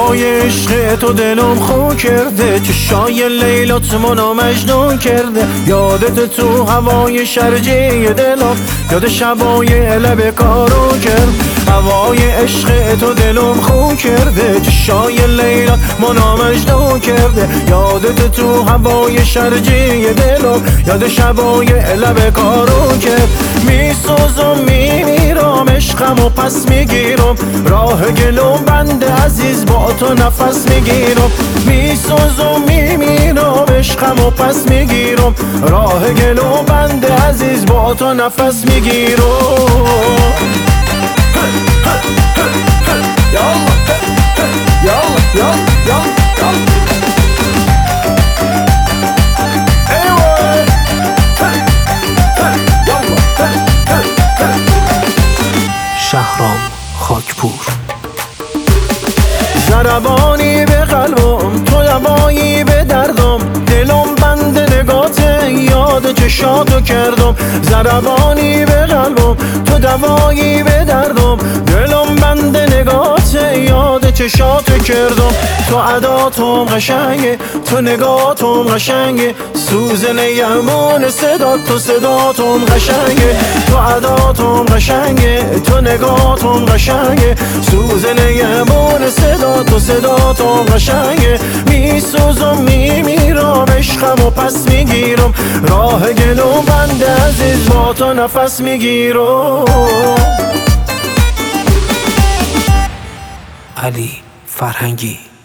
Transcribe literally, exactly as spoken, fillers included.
هوای عشق تو دلم خو کرده، چشای لیلات منو مجنون کرده. یادت تو هوای شرجی دلم، یاد شبای لب کارو کرد. هوای عشق تو دلم خو کرده، چشای لیلات منو مجنون کرده. یادت تو هوای شرجی دلم، یاد شبای لب کارو کرد. میسوزم میمیرم عشقمو پس میگیرم، راه گلوم بنده عزیز با تو نفس میگیرم. میسوزم میمیرم عشقمو پس میگیرم، راه گلوم بنده عزیز با تو نفس میگیرم. شهرام خاکپور. ضربانی به قلبم تو دوایی به دردم، دلم بند نگاته یاد چشاتو کردم. ضربانی به قلبم تو دوایی به دردم، دلم بند نگاته یاد چشاتو کردم. تو عداتم قشنگه، تو نگاتم قشنگه، سوزن یمون صدا تو صداتم قشنگه. تو عداتم قشنگه، تو نگاتم قشنگه، سوزن یمون صدا تو صداتم قشنگه. میسوزم میمیرم عشقمو پس میگیرم، راه گلوم بنده عزیز با تو نفس میگیرم. علی فرهنگی.